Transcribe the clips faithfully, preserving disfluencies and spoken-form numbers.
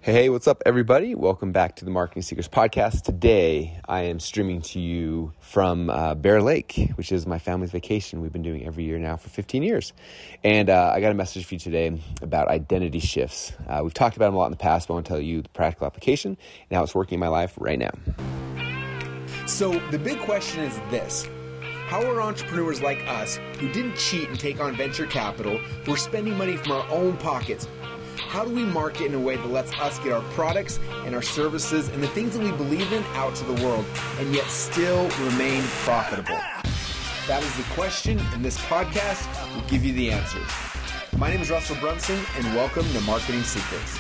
Hey, what's up, everybody? Welcome back to the Marketing Secrets Podcast. Today, I am streaming to you from uh, Bear Lake, which is my family's vacation we've been doing every year now for fifteen years. And uh, I got a message for you today about identity shifts. Uh, we've talked about them a lot in the past, but I want to tell you the practical application and how it's working in my life right now. So the big question is this. How are entrepreneurs like us, who didn't cheat and take on venture capital, who are spending money from our own pockets, how do we market in a way that lets us get our products and our services and the things that we believe in out to the world and yet still remain profitable? That is the question, and this podcast will give you the answers. My name is Russell Brunson, and welcome to Marketing Secrets.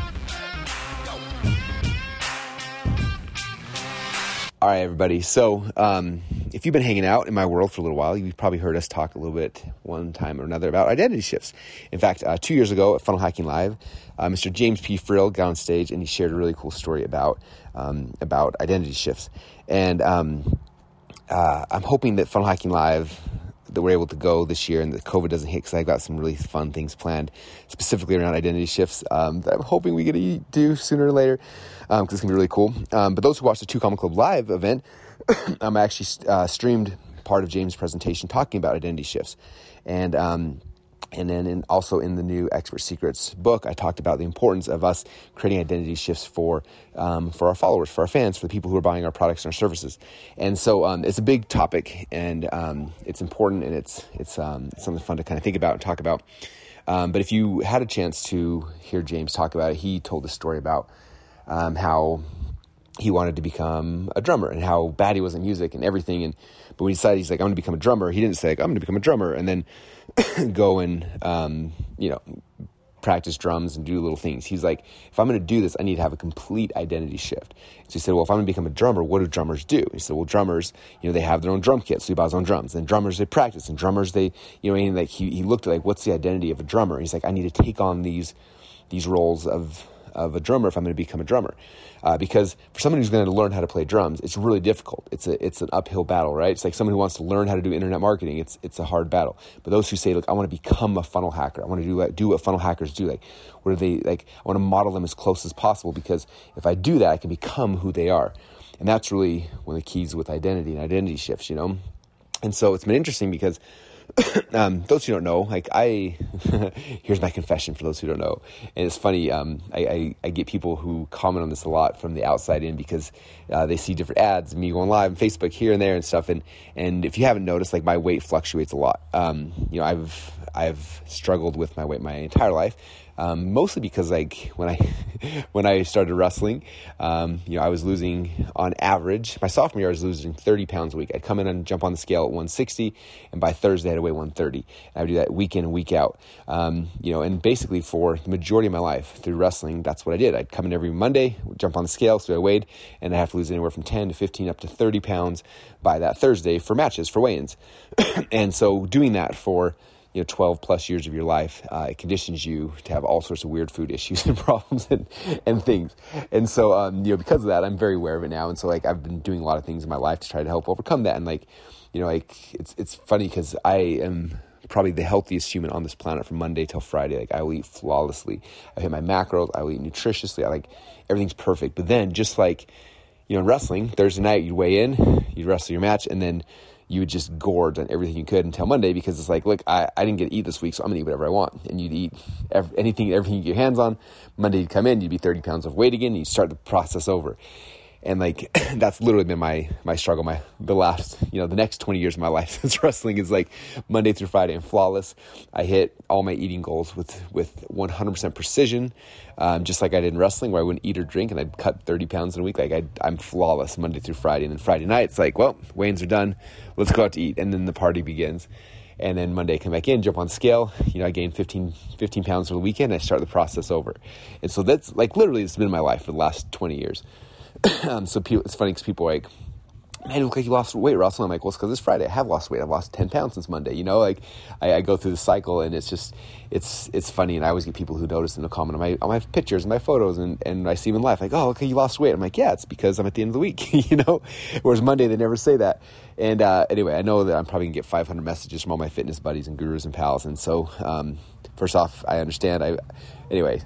All right, everybody. So um, if you've been hanging out in my world for a little while, you've probably heard us talk a little bit one time or another about identity shifts. In fact, uh, two years ago at Funnel Hacking Live, uh, Mister James P. Frill got on stage and he shared a really cool story about um, about identity shifts. And um, uh, I'm hoping that Funnel Hacking Live, that we're able to go this year and that COVID doesn't hit, because I've got some really fun things planned specifically around identity shifts um, that I'm hoping we get to do sooner or later, because um, it's going to be really cool. Um, but those who watched the Two Common Club Live event, I'm actually uh, streamed part of James' presentation talking about identity shifts. And um, and then in, also in the new Expert Secrets book, I talked about the importance of us creating identity shifts for um, for our followers, for our fans, for the people who are buying our products and our services. And so um, it's a big topic, and um, it's important, and it's it's, um, it's something fun to kind of think about and talk about. Um, but if you had a chance to hear James talk about it, he told a story about um, how he wanted to become a drummer and how bad he was in music and everything. And but when he decided, he's like, I'm going to become a drummer, he didn't say, like, I'm going to become a drummer and then go and, um, you know, practice drums and do little things. He's like, if I'm going to do this, I need to have a complete identity shift. So he said, well, if I'm going to become a drummer, what do drummers do? He said, well, drummers, you know, they have their own drum kits. So he buys his own drums. And drummers, they practice. And drummers, they, you know, and like he, he looked at like, what's the identity of a drummer? And he's like, I need to take on these, these roles of, of a drummer if I'm going to become a drummer. Uh, because for someone who's going to learn how to play drums, it's really difficult. It's a it's an uphill battle, right? It's like someone who wants to learn how to do internet marketing. It's it's a hard battle. But those who say, look, I want to become a funnel hacker. I want to do like, do what funnel hackers do. Like, what are they like? I want to model them as close as possible, because if I do that, I can become who they are. And that's really one of the keys with identity and identity shifts, you know. And so it's been interesting because um, those who don't know, like I, here's my confession for those who don't know. And it's funny, um, I, I, I get people who comment on this a lot from the outside in, because uh, they see different ads, me going live on Facebook here and there and stuff. And, and if you haven't noticed, like my weight fluctuates a lot. Um, you know, I've, I've struggled with my weight my entire life. Um, mostly because like when I when I started wrestling, um, you know, I was losing on average, my sophomore year I was losing thirty pounds a week. I'd come in and jump on the scale at one sixty, and by Thursday I had to weigh one thirty. And I would do that week in and week out. Um, you know, and basically for the majority of my life through wrestling, that's what I did. I'd come in every Monday, jump on the scale, so I weighed, and I have to lose anywhere from ten to fifteen up to thirty pounds by that Thursday for matches, for weigh-ins. And so doing that for you know, twelve plus years of your life, uh, it conditions you to have all sorts of weird food issues and problems and, and things. And so, um, you know, because of that, I'm very aware of it now. And so like, I've been doing a lot of things in my life to try to help overcome that. And like, you know, like it's, it's funny because I am probably the healthiest human on this planet from Monday till Friday. Like I will eat flawlessly. I hit my macros. I will eat nutritiously. I like, everything's perfect. But then just like, you know, in wrestling, Thursday night, you'd weigh in, you'd wrestle your match, and then you would just gorge on everything you could until Monday, because it's like, look, I, I didn't get to eat this week, so I'm going to eat whatever I want. And you'd eat every, anything, everything you get your hands on. Monday you'd come in, you'd be thirty pounds of weight again, and you'd start the process over. And like, that's literally been my, my struggle, my, the last, you know, the next twenty years of my life since wrestling is like Monday through Friday and flawless. I hit all my eating goals with, with one hundred percent precision. Um, just like I did in wrestling, where I wouldn't eat or drink and I'd cut thirty pounds in a week. Like I, I'm flawless Monday through Friday. And then Friday night, it's like, well, weigh-ins are done. Let's go out to eat. And then the party begins. And then Monday I come back in, jump on scale. You know, I gain fifteen, fifteen pounds for the weekend. I start the process over. And so that's like, literally, it's been my life for the last twenty years. um, so people, it's funny because people are like, man, you look like you lost weight, Russell. I'm like, well, it's because it's Friday. I have lost weight. I've lost ten pounds since Monday. You know, like I, I go through the cycle, and it's just, it's it's funny. And I always get people who notice and they'll comment on my on my pictures and my photos, and, and I see them in life. Like, oh, okay, you lost weight. I'm like, yeah, it's because I'm at the end of the week, you know. Whereas Monday, they never say that. And uh, anyway, I know that I'm probably gonna get five hundred messages from all my fitness buddies and gurus and pals. And so, um, first off, I understand. I anyway.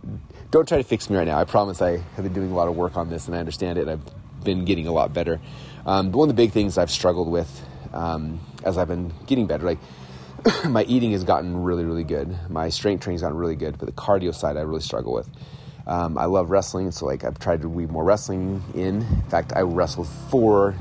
don't try to fix me right now. I promise I have been doing a lot of work on this, and I understand it. I've been getting a lot better. Um, but one of the big things I've struggled with um, as I've been getting better, like my eating has gotten really, really good. My strength training's gotten really good, but the cardio side I really struggle with. Um, I love wrestling, so like I've tried to weave more wrestling in. In fact, I wrestled four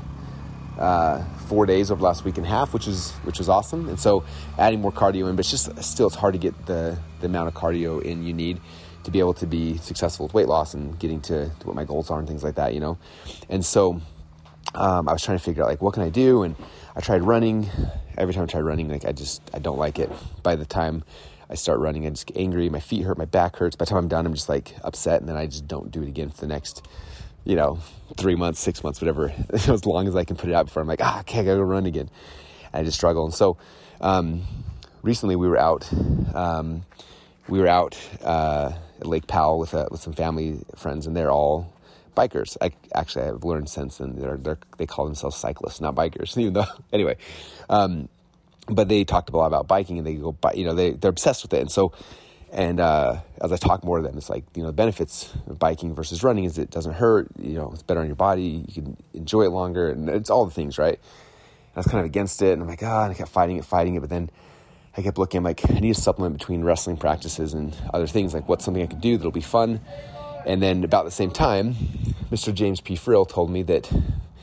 uh, four days over the last week and a half, which is which is awesome. And so adding more cardio in, but it's just still it's hard to get the the amount of cardio in you need to be able to be successful with weight loss and getting to, to what my goals are and things like that, you know. And so um, I was trying to figure out like what can I do, and I tried running. Every time I try running, like I just I don't like it. By the time I start running, I just get angry. My feet hurt. My back hurts. By the time I'm done, I'm just like upset, and then I just don't do it again for the next, you know, three months, six months, whatever, as long as I can put it out before I'm like, ah, okay, I gotta go run again. And I just struggle. And so um, recently we were out. Um, we were out uh, at Lake Powell with uh, with some family friends, and they're all bikers. I actually I've learned since then they're, they're they call themselves cyclists, not bikers. Even though anyway, um, but they talked a lot about biking, and they go, you know, they they're obsessed with it. And so, and uh, as I talk more to them, it's like, you know, the benefits of biking versus running is it doesn't hurt. You know, it's better on your body. You can enjoy it longer, and it's all the things, right? And I was kind of against it, and I'm like, ah, and I kept fighting it, fighting it, but then I kept looking. I'm like, I need a supplement between wrestling practices and other things. Like, what's something I could do that'll be fun? And then about the same time, Mister James P. Frill told me that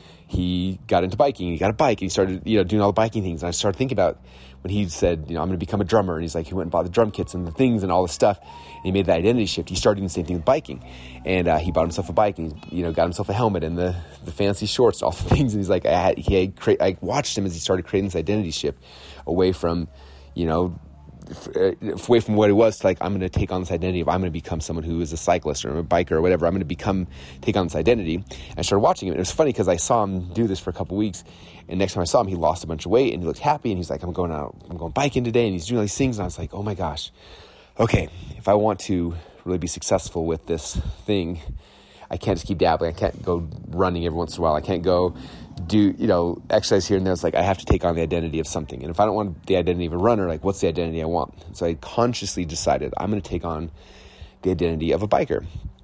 he got into biking. He got a bike, and he started, you know, doing all the biking things. And I started thinking about when he said, you know, I'm going to become a drummer. And he's like, he went and bought the drum kits and the things and all the stuff. And he made the identity shift. He started doing the same thing with biking. And uh, he bought himself a bike, and he, you know, got himself a helmet and the, the fancy shorts, all the things. And he's like, I had, he had cre- I watched him as he started creating this identity shift away from, you know, away from what it was to like, I'm going to take on this identity of I'm going to become someone who is a cyclist or a biker or whatever. I'm going to become, take on this identity. And I started watching him. And it was funny because I saw him do this for a couple of weeks. And next time I saw him, he lost a bunch of weight and he looked happy. And he's like, I'm going out, I'm going biking today. And he's doing all these things. And I was like, oh my gosh, okay, if I want to really be successful with this thing, I can't just keep dabbling. I can't go running every once in a while. I can't go do, you know, exercise here and there. It's like I have to take on the identity of something. And if I don't want the identity of a runner, like what's the identity I want? And so I consciously decided I'm going to take on the identity of a biker.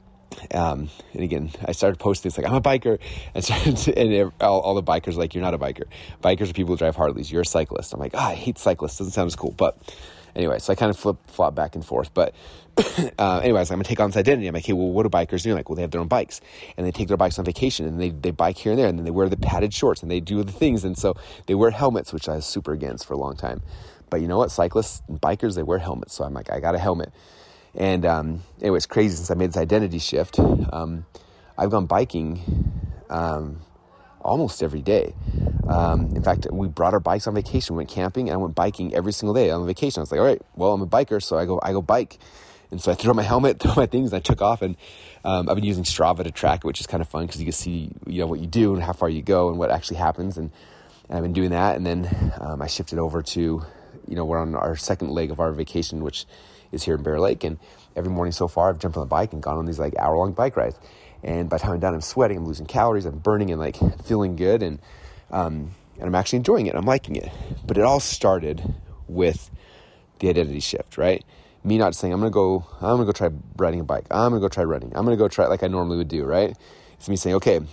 Um, and again, I started posting, it's like, I'm a biker. And, started, and all, all the bikers are like, you're not a biker. Bikers are people who drive Harleys. You're a cyclist. I'm like, ah, oh, I hate cyclists. Doesn't sound as cool. But anyway, so I kind of flip flop back and forth. But uh, anyways, I'm going to take on this identity. I'm like, hey, well, what do bikers do? Like, well, they have their own bikes, and they take their bikes on vacation, and they, they bike here and there, and then they wear the padded shorts, and they do the things. And so they wear helmets, which I was super against for a long time. But you know what? Cyclists and bikers, they wear helmets. So I'm like, I got a helmet. And um, anyway, it's crazy since I made this identity shift. Um, I've gone biking um, almost every day. Um, in fact, we brought our bikes on vacation, we went camping, and I went biking every single day on vacation. I was like, all right, well, I'm a biker, so I go, I go bike. And so I threw on my helmet, threw on my things, and I took off. And um, I've been using Strava to track it, which is kind of fun because you can see, you know, what you do and how far you go and what actually happens. And, and I've been doing that. And then um, I shifted over to, you know, we're on our second leg of our vacation, which is here in Bear Lake. And every morning so far, I've jumped on the bike and gone on these like hour long bike rides. And by the time I'm done, I'm sweating, I'm losing calories, I'm burning and like feeling good. And, um, and I'm actually enjoying it. I'm liking it. But it all started with the identity shift, right? Me not saying, I'm going to go, I'm going to go try riding a bike. I'm going to go try running. I'm going to go try it like I normally would do, right? It's me saying, okay,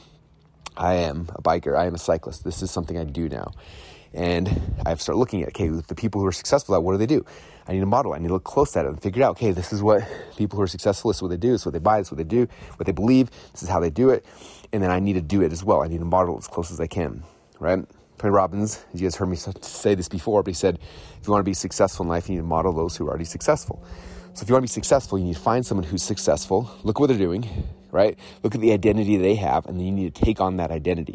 I am a biker. I am a cyclist. This is something I do now. And I've started looking at, okay, the people who are successful at, what do they do? I need to model. I need to look close at it and figure out, okay, this is what people who are successful, this is what they do, this is what they buy, this is what they do, what they believe, this is how they do it. And then I need to do it as well. I need to model as close as I can, right? Tony Robbins, you guys heard me say this before, but he said, if you want to be successful in life, you need to model those who are already successful. So if you want to be successful, you need to find someone who's successful, look at what they're doing, right? Look at the identity they have, and then you need to take on that identity,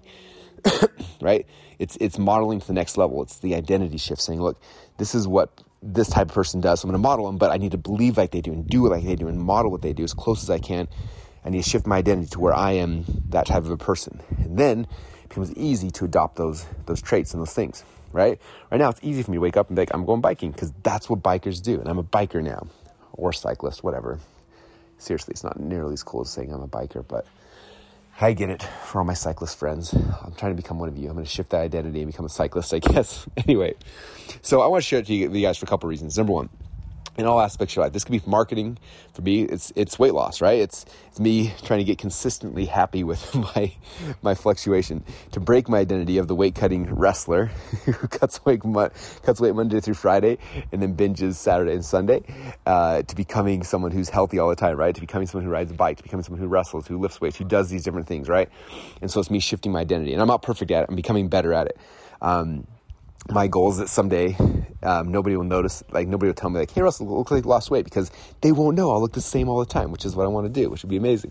right? It's it's modeling to the next level. It's the identity shift, saying, look, this is what this type of person does. So I'm going to model them, but I need to believe like they do and do it like they do and model what they do as close as I can. I need to shift my identity to where I am that type of a person. And then it becomes easy to adopt those those traits and those things, right? Right now, it's easy for me to wake up and be like, I'm going biking because that's what bikers do. And I'm a biker now, or cyclist, whatever. Seriously, it's not nearly as cool as saying I'm a biker, but I get it for all my cyclist friends. I'm trying to become one of you. I'm going to shift that identity and become a cyclist, I guess. Anyway, so I want to share it to you, you guys for a couple reasons. Number one, in all aspects of your life. This could be marketing. For me, it's it's weight loss, right? It's it's me trying to get consistently happy with my my fluctuation, to break my identity of the weight cutting wrestler who cuts weight cuts weight Monday through Friday and then binges Saturday and Sunday, uh, to becoming someone who's healthy all the time, right? To becoming someone who rides a bike, to becoming someone who wrestles, who lifts weights, who does these different things, right? And so it's me shifting my identity, and I'm not perfect at it. I'm becoming better at it. Um, My goal is that someday um, nobody will notice, like nobody will tell me like, hey, Russell, look like you lost weight, because they won't know. I'll look the same all the time, which is what I want to do, which would be amazing.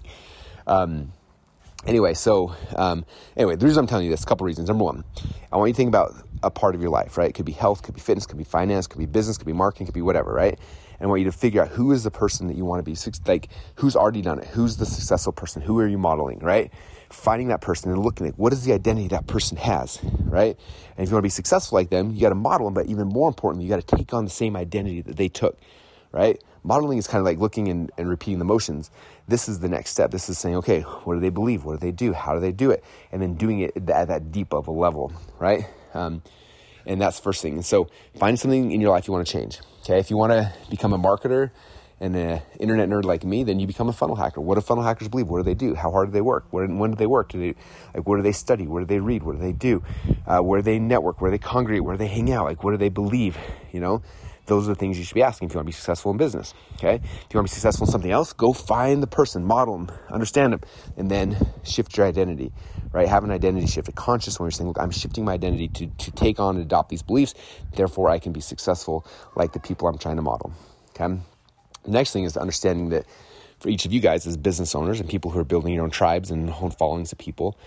Um, anyway, so um, anyway, the reason I'm telling you this, a couple reasons. Number one, I want you to think about a part of your life, right? It could be health, could be fitness, could be finance, could be business, could be marketing, could be whatever, right? And I want you to figure out who is the person that you want to be, like who's already done it, who's the successful person, who are you modeling, right? Finding that person and looking at what is the identity that person has, right? And if you want to be successful like them, you got to model them, but even more importantly, you got to take on the same identity that they took, right? Modeling is kind of like looking and, and repeating the motions. This is the next step. This is saying, okay, what do they believe? What do they do? How do they do it? And then doing it at that deep of a level, right? Um, and that's the first thing. And so find something in your life you want to change, okay? If you want to become a marketer and an internet nerd like me, then you become a funnel hacker. What do funnel hackers believe? What do they do? How hard do they work? What, when do they work? Do they, like, what do they study? What do they read? What do they do? Uh, where do they network? Where do they congregate? Where do they hang out? Like, what do they believe? You know, those are the things you should be asking if you want to be successful in business, okay? If you want to be successful in something else, go find the person, model them, understand them, and then shift your identity, right? Have an identity shift, a conscious one. You're saying, look, I'm shifting my identity to, to take on and adopt these beliefs. Therefore, I can be successful like the people I'm trying to model, okay? The next thing is understanding that for each of you guys as business owners and people who are building your own tribes and own followings of people,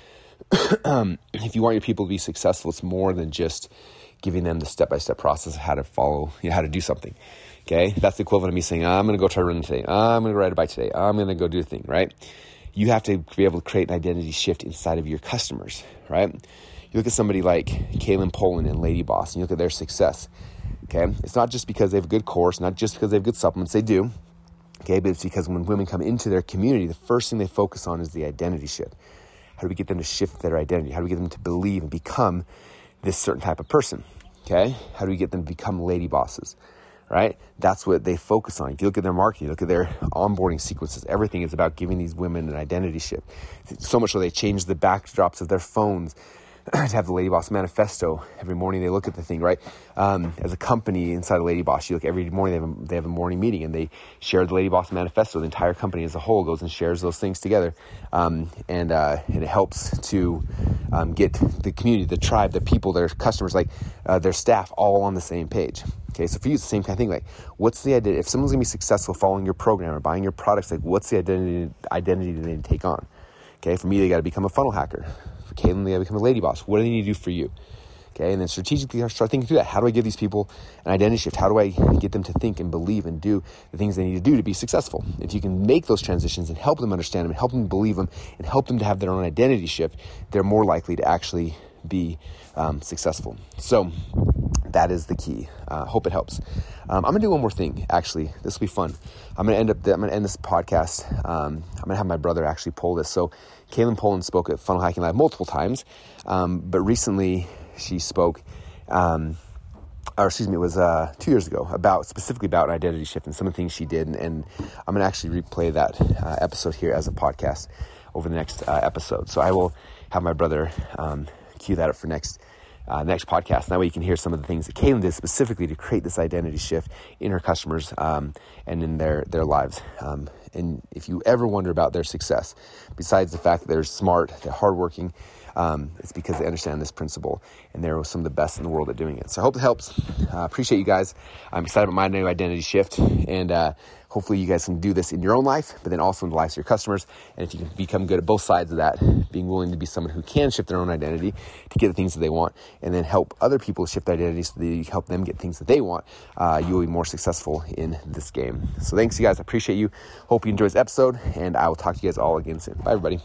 um, if you want your people to be successful, it's more than just giving them the step-by-step process of how to follow, you know, how to do something, okay? That's the equivalent of me saying, I'm going to go try running today. I'm going to ride a bike today. I'm going to go do a thing, right? You have to be able to create an identity shift inside of your customers, right? You look at somebody like Kaylin Poland and Lady Boss, and you look at their success. Okay, it's not just because they have a good course, not just because they have good supplements, they do. Okay, but it's because when women come into their community, the first thing they focus on is the identity shift. How do we get them to shift their identity? How do we get them to believe and become this certain type of person? Okay, how do we get them to become lady bosses? Right? That's what they focus on. If you look at their marketing, you look at their onboarding sequences, everything is about giving these women an identity shift. So much so they change the backdrops of their phones to have the Lady Boss manifesto. Every morning they look at the thing, right? Um, as a company inside of Lady Boss, you look every morning, they have, a, they have a morning meeting and they share the Lady Boss manifesto. The entire company as a whole goes and shares those things together. Um, and, uh, and it helps to um, get the community, the tribe, the people, their customers, like uh, their staff all on the same page. Okay, so for you, it's the same kind of thing. Like, what's the identity? If someone's going to be successful following your program or buying your products, like what's the identity, identity that they need to take on? Okay, for me, they got to become a funnel hacker. For Kaylin, they got to become a lady boss. What do they need to do for you? Okay, and then strategically start thinking through that. How do I give these people an identity shift? How do I get them to think and believe and do the things they need to do to be successful? If you can make those transitions and help them understand them and help them believe them and help them to have their own identity shift, they're more likely to actually be um, successful. So that is the key. Uh, hope it helps. Um, I'm gonna do one more thing. Actually, this will be fun. I'm gonna end up. I'm gonna end this podcast. Um, I'm gonna have my brother actually pull this. So, Kaylin Poland spoke at Funnel Hacking Live multiple times, um, but recently she spoke, um, or excuse me, it was uh, two years ago about specifically about an identity shift and some of the things she did. And, and I'm gonna actually replay that uh, episode here as a podcast over the next uh, episode. So I will have my brother um, cue that up for next. Uh, next podcast. That way you can hear some of the things that Kaylin did specifically to create this identity shift in her customers um, and in their, their lives. Um, and if you ever wonder about their success, besides the fact that they're smart, they're hardworking, um, it's because they understand this principle and they're some of the best in the world at doing it. So I hope it helps. Uh, appreciate you guys. I'm excited about my new identity shift, and uh, hopefully you guys can do this in your own life, but then also in the lives of your customers. And if you can become good at both sides of that, being willing to be someone who can shift their own identity to get the things that they want, and then help other people shift identities so that you help them get things that they want, uh, you will be more successful in this game. So thanks, you guys. I appreciate you. Hope you enjoy this episode, and I will talk to you guys all again soon. Bye, everybody.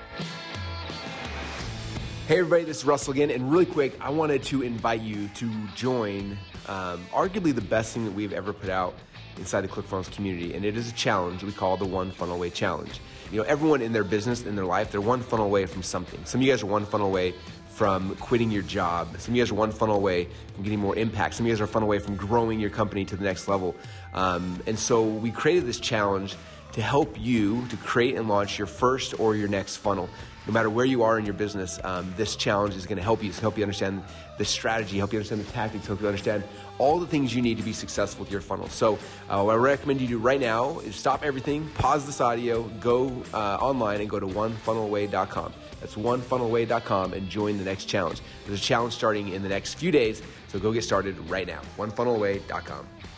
Hey everybody, this is Russell again, and really quick, I wanted to invite you to join um, arguably the best thing that we've ever put out inside the ClickFunnels community, and it is a challenge we call the One Funnel Away Challenge. You know, everyone in their business, in their life, they're one funnel away from something. Some of you guys are one funnel away from quitting your job. Some of you guys are one funnel away from getting more impact. Some of you guys are a funnel away from growing your company to the next level. Um, and so we created this challenge to help you to create and launch your first or your next funnel. No matter where you are in your business, um, this challenge is going to help you. It's help you understand the strategy, help you understand the tactics, help you understand all the things you need to be successful with your funnel. So uh, what I recommend you do right now is stop everything, pause this audio, go uh, online and go to one funnel away dot com. That's one funnel away dot com and join the next challenge. There's a challenge starting in the next few days, so go get started right now, one funnel away dot com.